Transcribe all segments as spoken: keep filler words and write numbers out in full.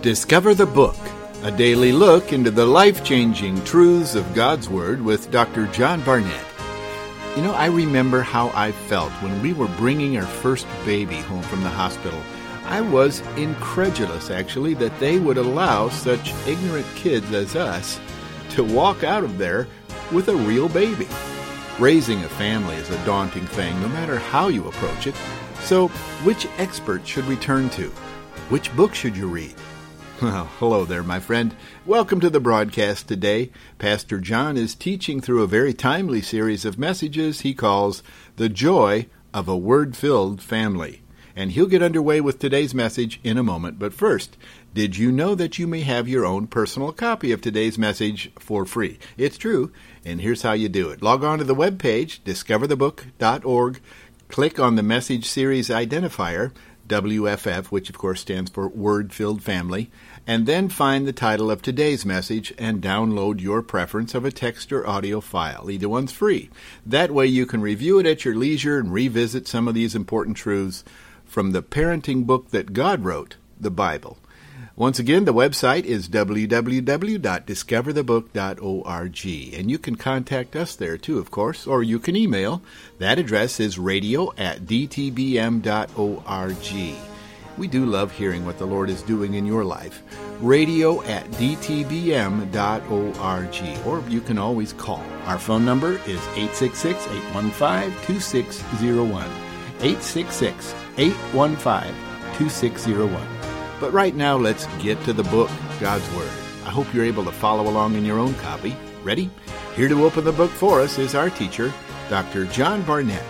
Discover the Book, a daily look into the life-changing truths of God's Word with Doctor John Barnett. You know, I remember how I felt when we were bringing our first baby home from the hospital. I was incredulous, actually, that they would allow such ignorant kids as us to walk out of there with a real baby. Raising a family is a daunting thing, no matter how you approach it. So, which expert should we turn to? Which book should you read? Well, hello there, my friend. Welcome to the broadcast today. Pastor John is teaching through a very timely series of messages he calls The Joy of a Word-Filled Family. And he'll get underway with today's message in a moment. But first, did you know that you may have your own personal copy of today's message for free? It's true, and here's how you do it. Log on to the webpage, discover the book dot org, click on the message series identifier, W F F, which of course stands for Word-Filled Family, and then find the title of today's message and download your preference of a text or audio file. Either one's free. That way you can review it at your leisure and revisit some of these important truths from the parenting book that God wrote, the Bible. Once again, the website is w w w dot discover the book dot org, and you can contact us there too, of course, or you can email. That address is radio at d t b m dot org. We do love hearing what the Lord is doing in your life. radio at d t b m dot org, or you can always call. Our phone number is eight six six, eight one five, two six zero one, eight six six, eight one five, two six zero one. But right now, let's get to the book, God's Word. I hope you're able to follow along in your own copy. Ready? Here to open the book for us is our teacher, Doctor John Barnett.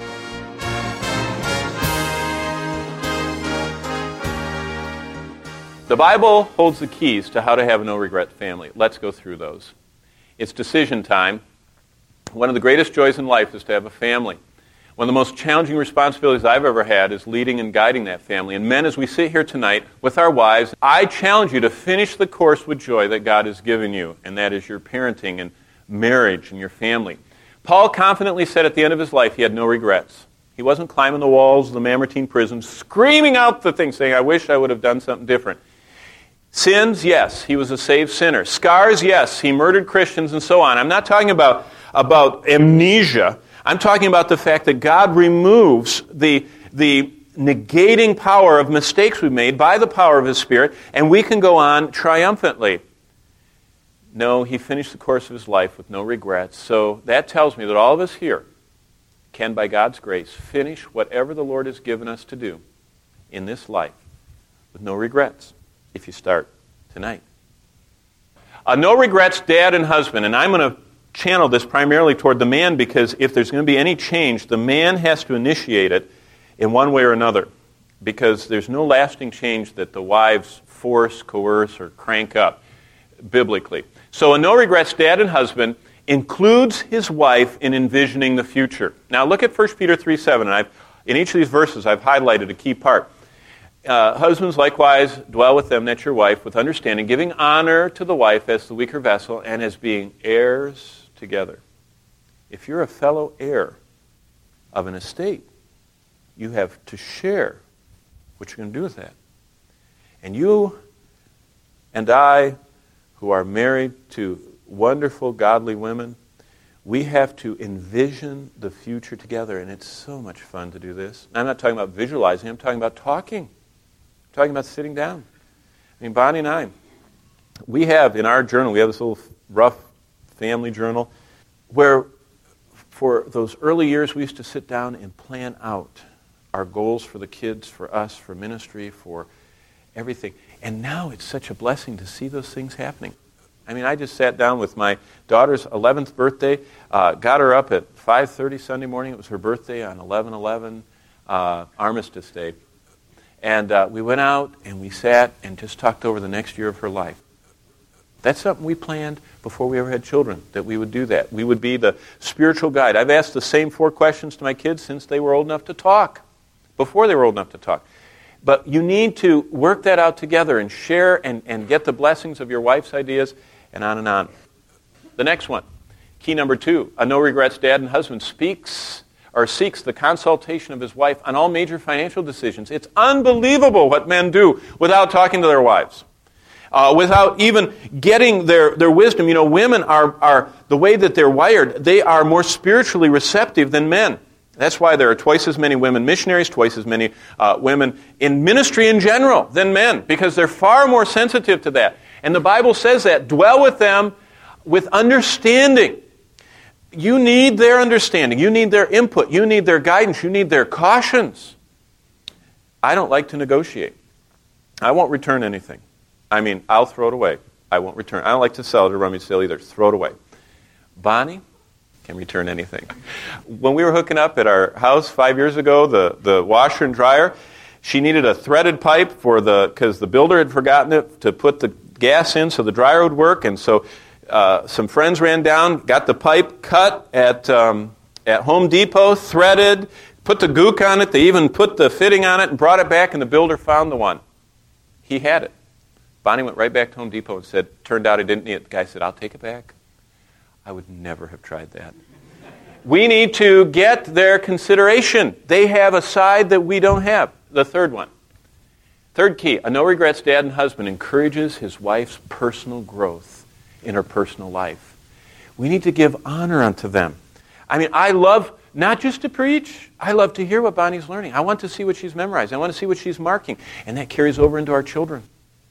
The Bible holds the keys to how to have a no-regret family. Let's go through those. It's decision time. One of the greatest joys in life is to have a family. One of the most challenging responsibilities I've ever had is leading and guiding that family. And men, as we sit here tonight with our wives, I challenge you to finish the course with joy that God has given you, and that is your parenting and marriage and your family. Paul confidently said at the end of his life he had no regrets. He wasn't climbing the walls of the Mamertine prison, screaming out the thing, saying, I wish I would have done something different. Sins, yes, he was a saved sinner. Scars, yes, he murdered Christians and so on. I'm not talking about, about amnesia. I'm talking about the fact that God removes the, the negating power of mistakes we made by the power of His Spirit, and we can go on triumphantly. No, he finished the course of his life with no regrets. So that tells me that all of us here can, by God's grace, finish whatever the Lord has given us to do in this life with no regrets if you start tonight. A no regrets dad and husband, and I'm going to channel this primarily toward the man, because if there's going to be any change, the man has to initiate it in one way or another, because there's no lasting change that the wives force, coerce, or crank up biblically. So a no-regrets dad and husband includes his wife in envisioning the future. Now look at First Peter three seven, and I've, in each of these verses I've highlighted a key part. Uh, husbands, likewise, dwell with them, that's your wife, with understanding, giving honor to the wife as the weaker vessel and as being heirs together. If you're a fellow heir of an estate, you have to share what you're going to do with that. And you and I, who are married to wonderful, godly women, we have to envision the future together, and it's so much fun to do this. I'm not talking about visualizing, I'm talking about talking. I'm talking about sitting down. I mean, Bonnie and I, we have in our journal, we have this little rough family journal, where for those early years we used to sit down and plan out our goals for the kids, for us, for ministry, for everything. And now it's such a blessing to see those things happening. I mean, I just sat down with my daughter's eleventh birthday, uh, got her up at five thirty Sunday morning. It was her birthday on eleven eleven, uh, Armistice Day. And uh, we went out and we sat and just talked over the next year of her life. That's something we planned before we ever had children, that we would do that. We would be the spiritual guide. I've asked the same four questions to my kids since they were old enough to talk, before they were old enough to talk. But you need to work that out together and share and, and get the blessings of your wife's ideas, and on and on. The next one, key number two, a no-regrets dad and husband speaks or seeks the consultation of his wife on all major financial decisions. It's unbelievable what men do without talking to their wives. uh, without even getting their, their wisdom. You know, women are, are, the way that they're wired, they are more spiritually receptive than men. That's why there are twice as many women missionaries, twice as many uh, women in ministry in general than men, because they're far more sensitive to that. And the Bible says that. Dwell with them with understanding. You need their understanding. You need their input. You need their guidance. You need their cautions. I don't like to negotiate. I won't return anything. I mean, I'll throw it away. I won't return. I don't like to sell it or rummage sale either. Throw it away. Bonnie can return anything. When we were hooking up at our house five years ago, the, the washer and dryer, she needed a threaded pipe for the because the builder had forgotten it to put the gas in so the dryer would work, and so uh, some friends ran down, got the pipe cut at um, at Home Depot, threaded, put the gook on it. They even put the fitting on it and brought it back, and the builder found the one. He had it. Bonnie went right back to Home Depot and said, turned out he didn't need it. The guy said, I'll take it back. I would never have tried that. We need to get their consideration. They have a side that we don't have. The third one. Third key, a no-regrets dad and husband encourages his wife's personal growth in her personal life. We need to give honor unto them. I mean, I love not just to preach. I love to hear what Bonnie's learning. I want to see what she's memorizing. I want to see what she's marking. And that carries over into our children.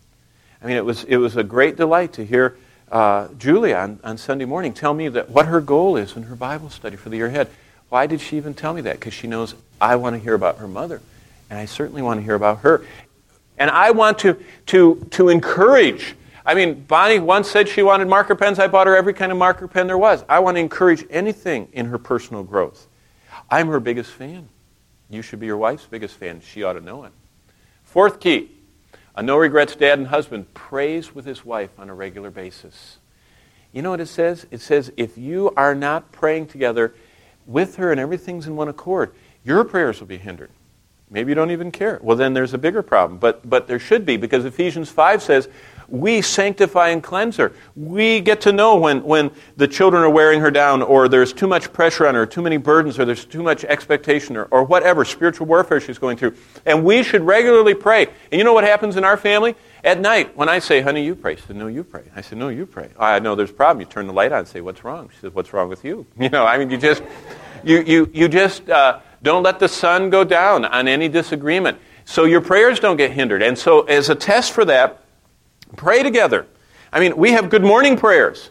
I mean, it was it was a great delight to hear uh, Julia on, on Sunday morning tell me that what her goal is in her Bible study for the year ahead. Why did she even tell me that? Because she knows I want to hear about her mother. And I certainly want to hear about her. And I want to, to, to encourage. I mean, Bonnie once said she wanted marker pens. I bought her every kind of marker pen there was. I want to encourage anything in her personal growth. I'm her biggest fan. You should be your wife's biggest fan. She ought to know it. Fourth key, a no-regrets dad and husband prays with his wife on a regular basis. You know what it says? It says if you are not praying together with her and everything's in one accord, your prayers will be hindered. Maybe you don't even care. Well, then there's a bigger problem. But but there should be, because Ephesians five says, we sanctify and cleanse her. We get to know when, when the children are wearing her down, or there's too much pressure on her, or too many burdens, or there's too much expectation, or, or whatever, spiritual warfare she's going through. And we should regularly pray. And you know what happens in our family? At night, when I say, honey, you pray. She said, no, you pray. I said, no, you pray. I know there's a problem. You turn the light on and say, what's wrong? She said, what's wrong with you? You know, I mean, you just, you, you, you just... Uh, Don't let the sun go down on any disagreement. So your prayers don't get hindered. And so as a test for that, pray together. I mean, we have good morning prayers.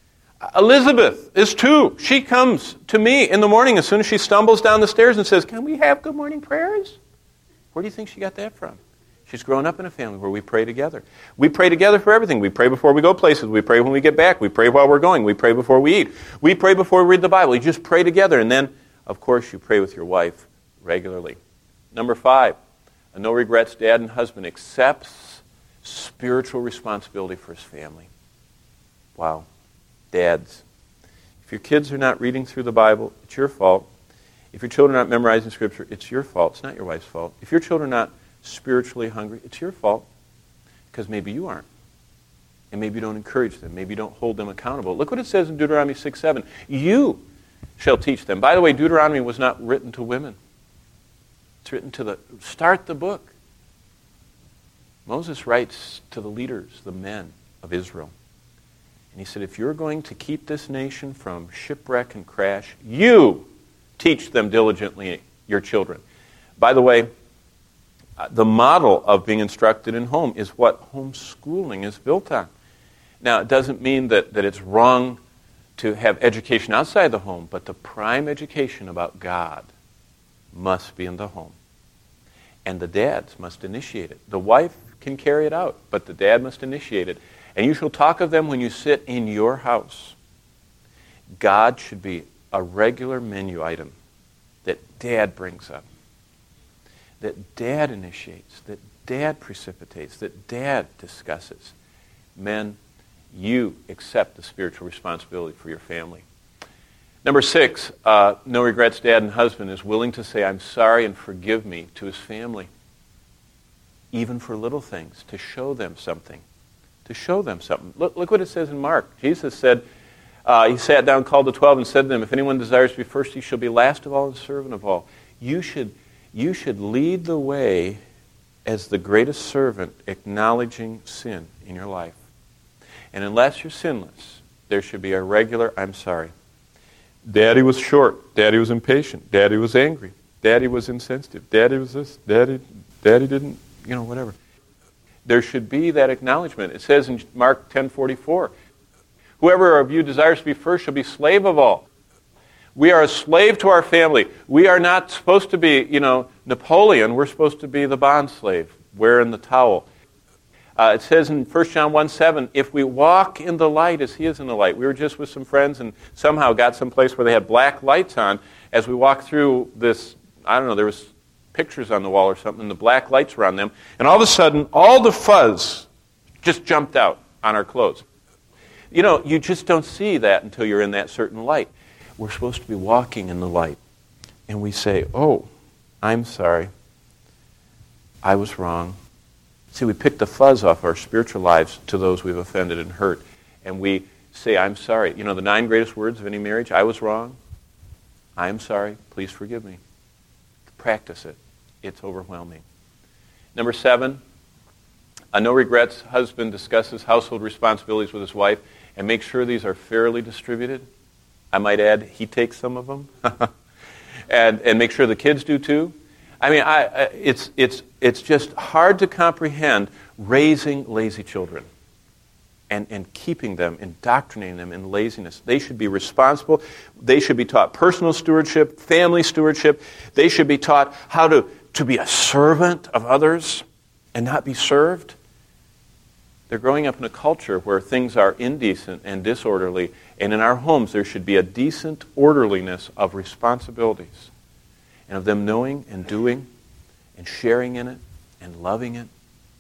Elizabeth is two. She comes to me in the morning as soon as she stumbles down the stairs and says, can we have good morning prayers? Where do you think she got that from? She's grown up in a family where we pray together. We pray together for everything. We pray before we go places. We pray when we get back. We pray while we're going. We pray before we eat. We pray before we read the Bible. You just pray together, and then of course, you pray with your wife regularly. Number five, a no-regrets dad and husband accepts spiritual responsibility for his family. Wow. Dads, if your kids are not reading through the Bible, it's your fault. If your children are not memorizing Scripture, it's your fault. It's not your wife's fault. If your children are not spiritually hungry, it's your fault, because maybe you aren't. And maybe you don't encourage them. Maybe you don't hold them accountable. Look what it says in Deuteronomy six seven. You shall teach them. By the way, Deuteronomy was not written to women. It's written to the, start the book. Moses writes to the leaders, the men of Israel. And he said, if you're going to keep this nation from shipwreck and crash, you teach them diligently, your children. By the way, the model of being instructed in home is what homeschooling is built on. Now, it doesn't mean that, that it's wrong to have education outside the home, but the prime education about God must be in the home. And the dads must initiate it. The wife can carry it out, but the dad must initiate it. And you shall talk of them when you sit in your house. God should be a regular menu item that dad brings up, that dad initiates, that dad precipitates, that dad discusses. Men, you accept the spiritual responsibility for your family. Number six, uh, no regrets dad and husband is willing to say, I'm sorry and forgive me to his family. Even for little things, to show them something. To show them something. Look, look what it says in Mark. Jesus said, uh, he sat down, called the twelve, and said to them, if anyone desires to be first, he shall be last of all and servant of all. You should, you should lead the way as the greatest servant acknowledging sin in your life. And unless you're sinless, there should be a regular, I'm sorry. Daddy was short. Daddy was impatient. Daddy was angry. Daddy was insensitive. Daddy was this. Daddy, Daddy didn't, you know, whatever. There should be that acknowledgement. It says in Mark ten forty-four, whoever of you desires to be first shall be slave of all. We are a slave to our family. We are not supposed to be, you know, Napoleon. We're supposed to be the bond slave, wearing the towel. Uh, it says in First John one seven, if we walk in the light as he is in the light. We were just with some friends and somehow got someplace where they had black lights on. As we walked through this, I don't know, there was pictures on the wall or something, and the black lights were on them. And all of a sudden, all the fuzz just jumped out on our clothes. You know, you just don't see that until you're in that certain light. We're supposed to be walking in the light. And we say, oh, I'm sorry. I was wrong. See, we pick the fuzz off our spiritual lives to those we've offended and hurt. And we say, I'm sorry. You know, the nine greatest words of any marriage, I was wrong. I am sorry. Please forgive me. Practice it. It's overwhelming. Number seven, a no regrets husband discusses household responsibilities with his wife and makes sure these are fairly distributed. I might add, he takes some of them. and and make sure the kids do too. I mean, I, I, it's it's it's just hard to comprehend raising lazy children and, and keeping them, indoctrinating them in laziness. They should be responsible. They should be taught personal stewardship, family stewardship. They should be taught how to, to be a servant of others and not be served. They're growing up in a culture where things are indecent and disorderly, and in our homes there should be a decent orderliness of responsibilities and of them knowing and doing and sharing in it and loving it.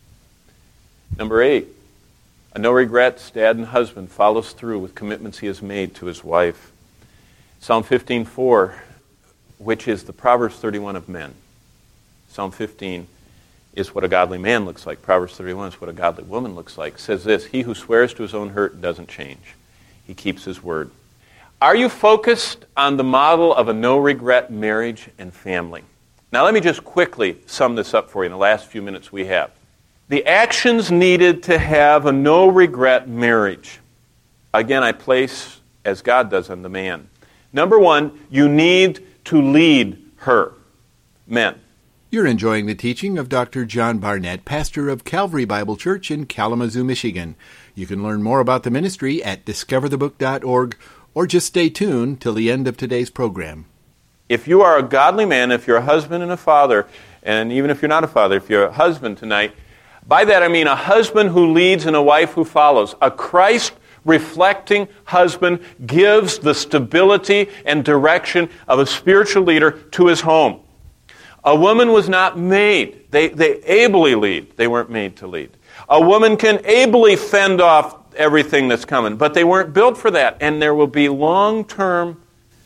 Number eight, a no regrets dad and husband follows through with commitments he has made to his wife. Psalm fifteen four, which is the Proverbs thirty-one of men. Psalm fifteen is what a godly man looks like. Proverbs thirty-one is what a godly woman looks like. It says this, he who swears to his own hurt doesn't change. He keeps his word. Are you focused on the model of a no-regret marriage and family? Now let me just quickly sum this up for you in the last few minutes we have. The actions needed to have a no-regret marriage. Again, I place, as God does, on the man. Number one, you need to lead her. Men. You're enjoying the teaching of Doctor John Barnett, pastor of Calvary Bible Church in Kalamazoo, Michigan. You can learn more about the ministry at discover the book dot org or just stay tuned till the end of today's program. If you are a godly man, if you're a husband and a father, and even if you're not a father, if you're a husband tonight, by that I mean a husband who leads and a wife who follows. A Christ-reflecting husband gives the stability and direction of a spiritual leader to his home. A woman was not made. They, they ably lead. They weren't made to lead. A woman can ably fend off everything that's coming, but they weren't built for that. And there will be long-term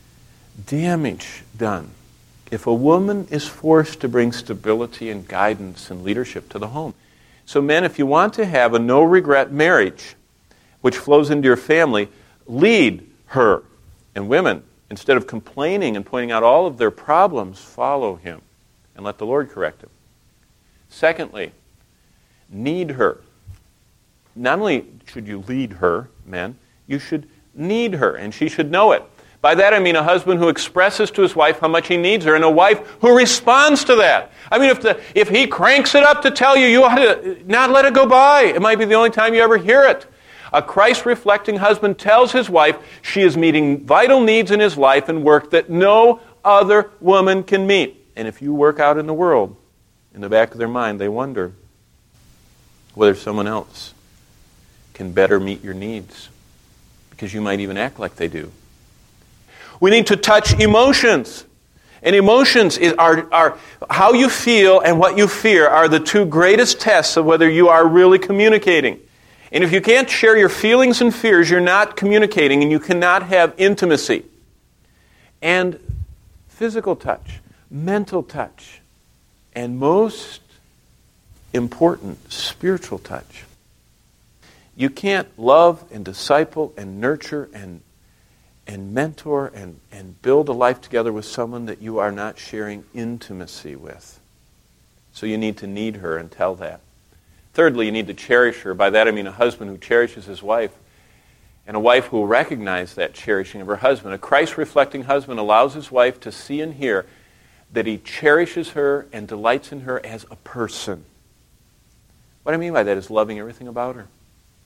damage done if a woman is forced to bring stability and guidance and leadership to the home. So men, if you want to have a no-regret marriage, which flows into your family, lead her. And women, instead of complaining and pointing out all of their problems, follow him and let the Lord correct him. Secondly, need her. Not only should you lead her, men, you should need her, and she should know it. By that I mean a husband who expresses to his wife how much he needs her, and a wife who responds to that. I mean, if the if he cranks it up to tell you, you ought to not let it go by. It might be the only time you ever hear it. A Christ-reflecting husband tells his wife she is meeting vital needs in his life and work that no other woman can meet. And if you work out in the world, in the back of their mind, they wonder whether someone else can better meet your needs, because you might even act like they do. We need to touch emotions. And emotions is, are, are how you feel and what you fear are the two greatest tests of whether you are really communicating. And if you can't share your feelings and fears, you're not communicating, and you cannot have intimacy. And physical touch, mental touch, and most important, spiritual touch. You can't love and disciple and nurture and and mentor and, and build a life together with someone that you are not sharing intimacy with. So you need to need her and tell that. Thirdly, you need to cherish her. By that I mean a husband who cherishes his wife, and a wife who will recognize that cherishing of her husband. A Christ-reflecting husband allows his wife to see and hear that he cherishes her and delights in her as a person. What I mean by that is loving everything about her.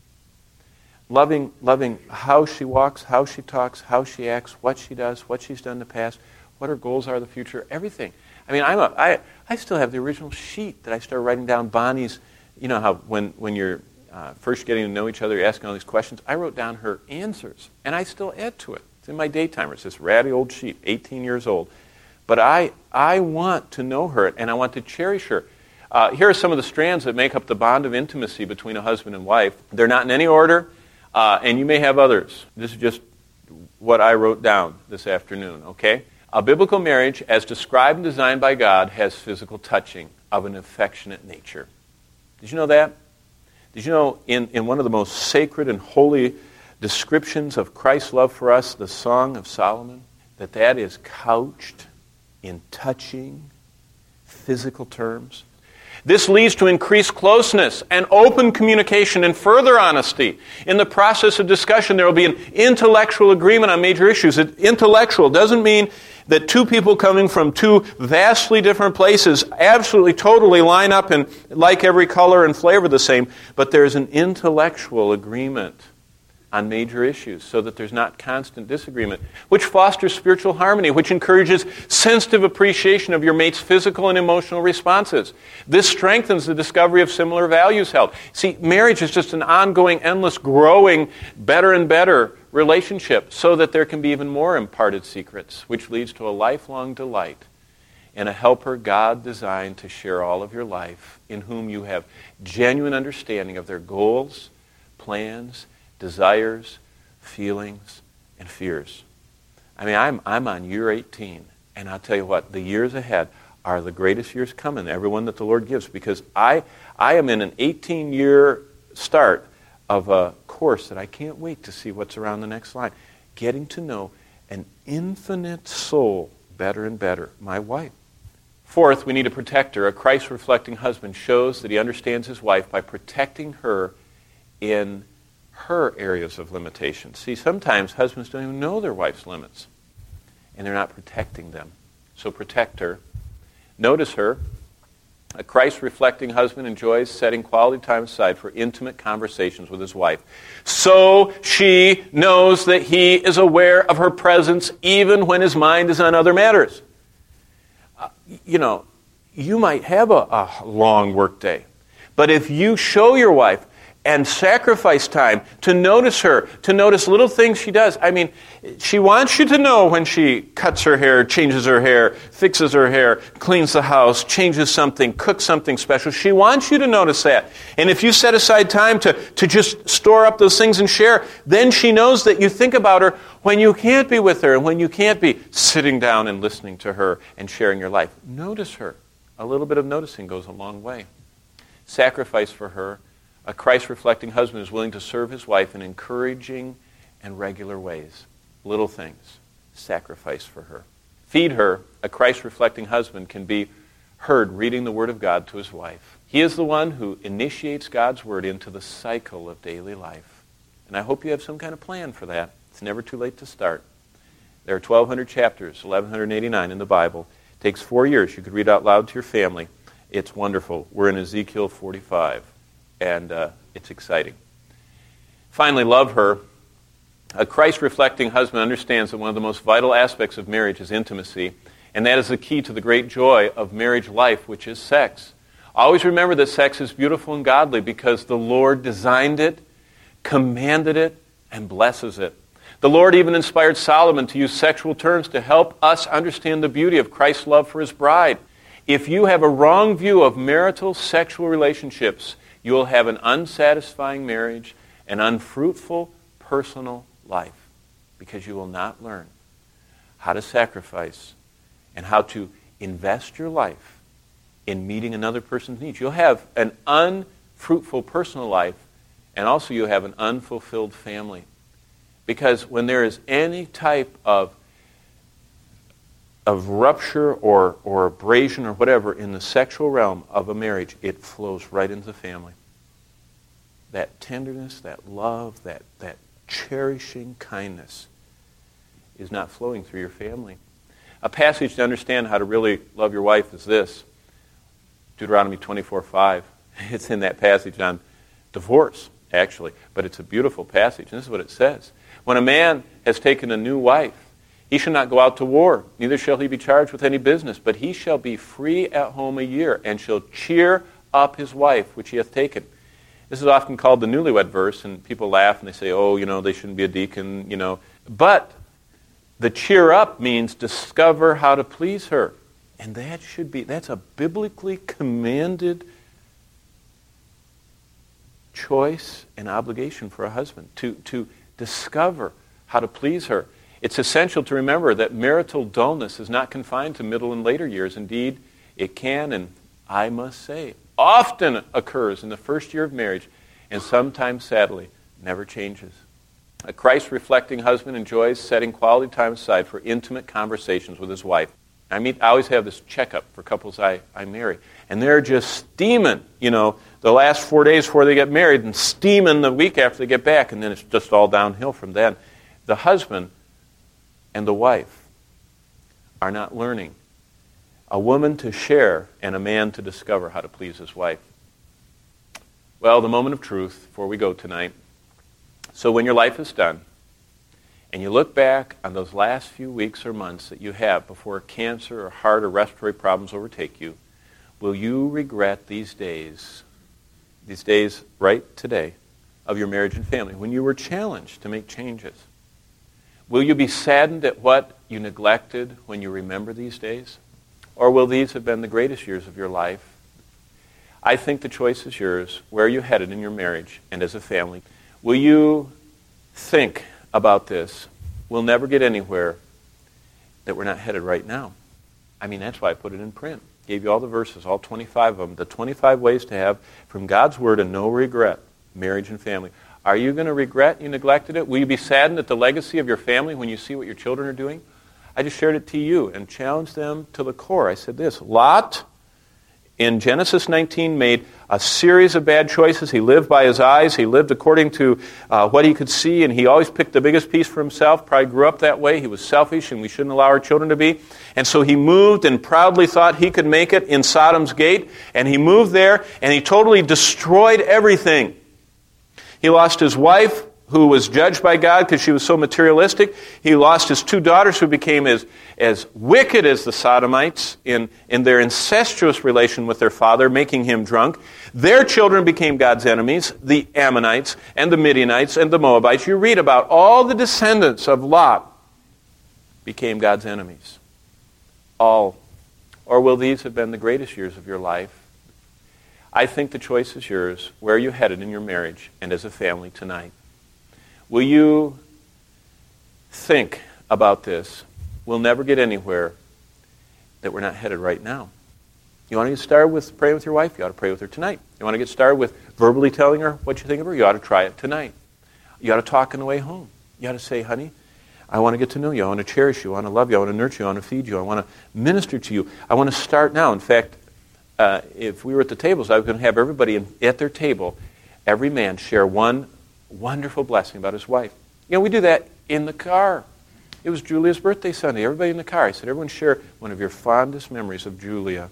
Loving, loving how she walks, how she talks, how she acts, what she does, what she's done in the past, what her goals are in the future, everything. I mean, I'm a, I, I still have the original sheet that I started writing down Bonnie's, you know how when, when you're uh, first getting to know each other, you're asking all these questions. I wrote down her answers, and I still add to it. It's in my daytimer. It's this ratty old sheet, eighteen years old. But I, I want to know her, and I want to cherish her. Uh, here are some of the strands that make up the bond of intimacy between a husband and wife. They're not in any order, uh, and you may have others. This is just what I wrote down this afternoon, okay? A biblical marriage, as described and designed by God, has physical touching of an affectionate nature. Did you know that? Did you know in, in one of the most sacred and holy descriptions of Christ's love for us, the Song of Solomon, that that is couched in touching, physical terms? This leads to increased closeness and open communication and further honesty. In the process of discussion, there will be an intellectual agreement on major issues. It, intellectual doesn't mean that two people coming from two vastly different places absolutely, totally line up and like every color and flavor the same, but there's an intellectual agreement on major issues so that there's not constant disagreement, which fosters spiritual harmony, which encourages sensitive appreciation of your mate's physical and emotional responses. This strengthens the discovery of similar values held. See, marriage is just an ongoing, endless, growing, better and better relationship so that there can be even more imparted secrets, which leads to a lifelong delight and a helper God designed to share all of your life, in whom you have genuine understanding of their goals, plans, desires, feelings, and fears. I mean, I'm I'm on year eighteen, and I'll tell you what, the years ahead are the greatest years coming, everyone that the Lord gives, because I I am in an eighteen-year start of a course that I can't wait to see what's around the next line. Getting to know an infinite soul better and better, my wife. Fourth, we need a protector. A Christ-reflecting husband shows that he understands his wife by protecting her in her areas of limitation. See, sometimes husbands don't even know their wife's limits, and they're not protecting them. So protect her. Notice her. A Christ-reflecting husband enjoys setting quality time aside for intimate conversations with his wife, so she knows that he is aware of her presence even when his mind is on other matters. Uh, you know, you might have a, a long work day, but if you show your wife and sacrifice time to notice her, to notice little things she does. I mean, she wants you to know when she cuts her hair, changes her hair, fixes her hair, cleans the house, changes something, cooks something special. She wants you to notice that. And if you set aside time to, to just store up those things and share, then she knows that you think about her when you can't be with her and when you can't be sitting down and listening to her and sharing your life. Notice her. A little bit of noticing goes a long way. Sacrifice for her. A Christ-reflecting husband is willing to serve his wife in encouraging and regular ways. Little things. Sacrifice for her. Feed her. A Christ-reflecting husband can be heard reading the Word of God to his wife. He is the one who initiates God's Word into the cycle of daily life. And I hope you have some kind of plan for that. It's never too late to start. There are twelve hundred chapters, eleven eighty-nine in the Bible. It takes four years. You could read out loud to your family. It's wonderful. We're in Ezekiel forty-five. And uh, it's exciting. Finally, love her. A Christ-reflecting husband understands that one of the most vital aspects of marriage is intimacy, and that is the key to the great joy of marriage life, which is sex. Always remember that sex is beautiful and godly because the Lord designed it, commanded it, and blesses it. The Lord even inspired Solomon to use sexual terms to help us understand the beauty of Christ's love for his bride. If you have a wrong view of marital sexual relationships, you will have an unsatisfying marriage, an unfruitful personal life, because you will not learn how to sacrifice and how to invest your life in meeting another person's needs. You'll have an unfruitful personal life, and also you'll have an unfulfilled family. Because when there is any type of of rupture or, or abrasion or whatever in the sexual realm of a marriage, it flows right into the family. That tenderness, that love, that, that cherishing kindness is not flowing through your family. A passage to understand how to really love your wife is this. Deuteronomy twenty-four five. It's in that passage on divorce, actually. But it's a beautiful passage. And this is what it says. When a man has taken a new wife, he shall not go out to war, neither shall he be charged with any business, but he shall be free at home a year, and shall cheer up his wife, which he hath taken. This is often called the newlywed verse, and people laugh and they say, oh, you know, they shouldn't be a deacon, you know. But the cheer up means discover how to please her. And that should be, that's a biblically commanded choice and obligation for a husband, to, to discover how to please her. It's essential to remember that marital dullness is not confined to middle and later years. Indeed, it can, and I must say, often occurs in the first year of marriage, and sometimes, sadly, never changes. A Christ-reflecting husband enjoys setting quality time aside for intimate conversations with his wife. I mean, I always have this checkup for couples I, I marry, and they're just steaming, you know, the last four days before they get married, and steaming the week after they get back, and then it's just all downhill from then. The husband and the wife are not learning. A woman to share and a man to discover how to please his wife. Well, the moment of truth before we go tonight. So when your life is done, and you look back on those last few weeks or months that you have before cancer or heart or respiratory problems overtake you, will you regret these days, these days right today, of your marriage and family, when you were challenged to make changes? Will you be saddened at what you neglected when you remember these days? Or will these have been the greatest years of your life? I think the choice is yours. Where are you headed in your marriage and as a family? Will you think about this? We'll never get anywhere that we're not headed right now. I mean, that's why I put it in print. Gave you all the verses, all twenty-five of them. The twenty-five ways to have, from God's Word, a no regret marriage and family. Are you going to regret you neglected it? Will you be saddened at the legacy of your family when you see what your children are doing? I just shared it to you and challenged them to the core. I said this, Lot, in Genesis nineteen, made a series of bad choices. He lived by his eyes. He lived according to uh, what he could see, and he always picked the biggest piece for himself. Probably grew up that way. He was selfish, and we shouldn't allow our children to be. And so he moved and proudly thought he could make it in Sodom's gate, and he moved there, and he totally destroyed everything. He lost his wife, who was judged by God because she was so materialistic. He lost his two daughters, who became as, as wicked as the Sodomites in, in their incestuous relation with their father, making him drunk. Their children became God's enemies, the Ammonites and the Midianites and the Moabites. You read about all the descendants of Lot became God's enemies. All. Or will these have been the greatest years of your life? I think the choice is yours. Where are you headed in your marriage and as a family tonight? Will you think about this? We'll never get anywhere that we're not headed right now. You want to get started with praying with your wife? You ought to pray with her tonight. You want to get started with verbally telling her what you think of her? You ought to try it tonight. You ought to talk on the way home. You ought to say, honey, I want to get to know you. I want to cherish you. I want to love you. I want to nurture you. I want to feed you. I want to minister to you. I want to start now. In fact, uh, if we were at the tables, I was going to have everybody in, at their table, every man share one wonderful blessing about his wife. You know, we do that in the car. It was Julia's birthday Sunday. Everybody in the car. I said, everyone share one of your fondest memories of Julia.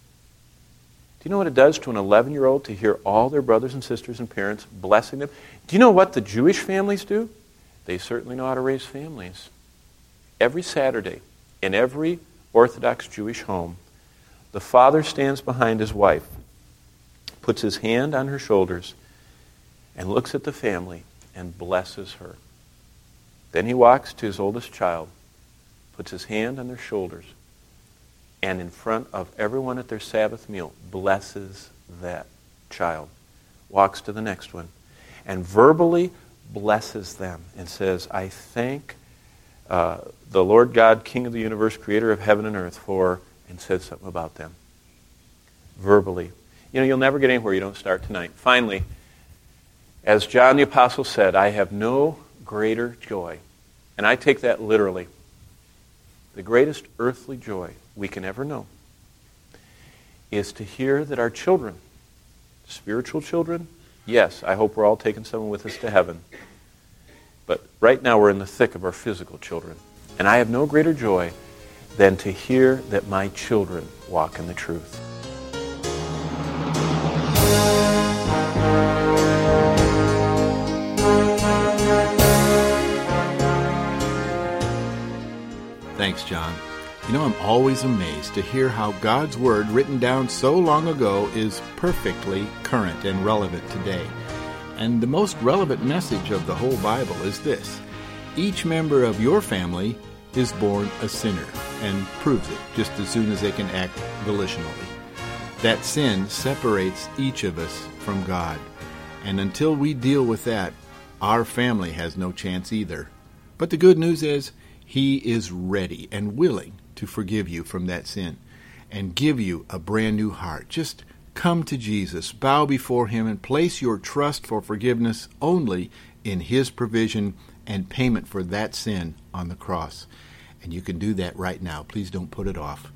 Do you know what it does to an eleven-year-old to hear all their brothers and sisters and parents blessing them? Do you know what the Jewish families do? They certainly know how to raise families. Every Saturday, in every Orthodox Jewish home, the father stands behind his wife, puts his hand on her shoulders, and looks at the family and blesses her. Then he walks to his oldest child, puts his hand on their shoulders, and in front of everyone at their Sabbath meal, blesses that child. Walks to the next one, and verbally blesses them and says, I thank uh, the Lord God, King of the universe, creator of heaven and earth, for, and says something about them. Verbally. You know, you'll never get anywhere you don't start tonight. Finally, as John the Apostle said, I have no greater joy. And I take that literally the greatest earthly joy we can ever know is to hear that our children, spiritual children, yes, I hope we're all taking someone with us to heaven. But right now we're in the thick of our physical children. And I have no greater joy than to hear that my children walk in the truth. Thanks, John. You know, I'm always amazed to hear how God's Word, written down so long ago, is perfectly current and relevant today. And the most relevant message of the whole Bible is this: each member of your family is born a sinner, and proves it just as soon as they can act volitionally. That sin separates each of us from God. And until we deal with that, our family has no chance either. But the good news is, He is ready and willing to forgive you from that sin and give you a brand new heart. Just come to Jesus, bow before Him, and place your trust for forgiveness only in His provision and payment for that sin on the cross. And you can do that right now. Please don't put it off.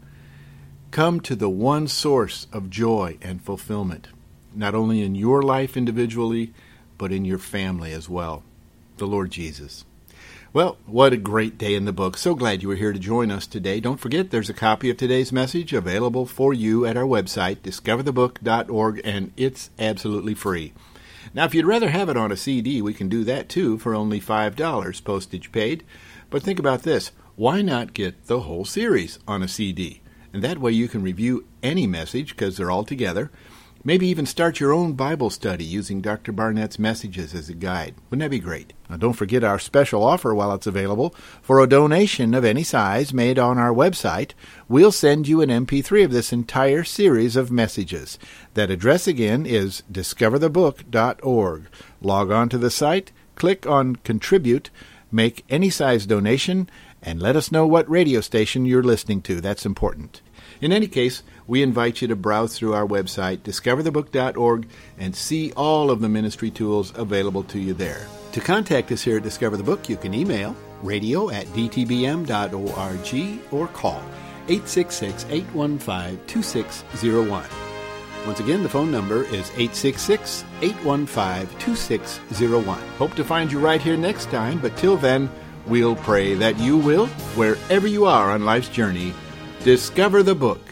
Come to the one source of joy and fulfillment, not only in your life individually, but in your family as well, the Lord Jesus. Well, what a great day in the book. So glad you were here to join us today. Don't forget, there's a copy of today's message available for you at our website, discover the book dot org, and it's absolutely free. Now, if you'd rather have it on a C D, we can do that too for only five dollars, postage paid. But think about this. Why not get the whole series on a C D? And that way you can review any message because they're all together. Maybe even start your own Bible study using Doctor Barnett's messages as a guide. Wouldn't that be great? Now, don't forget our special offer while it's available. For a donation of any size made on our website, we'll send you an M P three of this entire series of messages. That address again is discover the book dot org. Log on to the site, click on Contribute, make any size donation, and let us know what radio station you're listening to. That's important. In any case, we invite you to browse through our website, discover the book dot org, and see all of the ministry tools available to you there. To contact us here at Discover the Book, you can email radio at d t b m dot org or call eight six six, eight one five, two six zero one. Once again, the phone number is eight six six, eight one five, two six zero one. Hope to find you right here next time, but till then, we'll pray that you will, wherever you are on life's journey, discover the book